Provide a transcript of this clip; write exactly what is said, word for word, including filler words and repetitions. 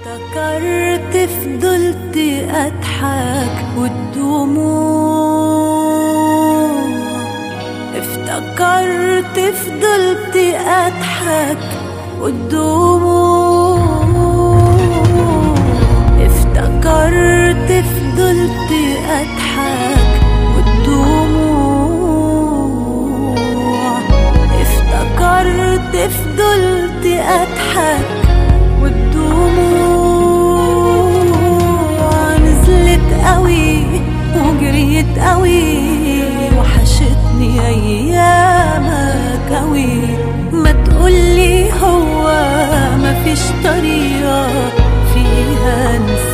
افتكرت فضلت اضحك والدموع، افتكرت فضلت اضحك والدموع، افتكرت فضلت اضحك والدموع، افتكرت فضلت اضحك والدموع نزلت قوي وجريت قوي، وحشتني ايامك قوي. ما تقولي هو مفيش طريقة فيها نسيت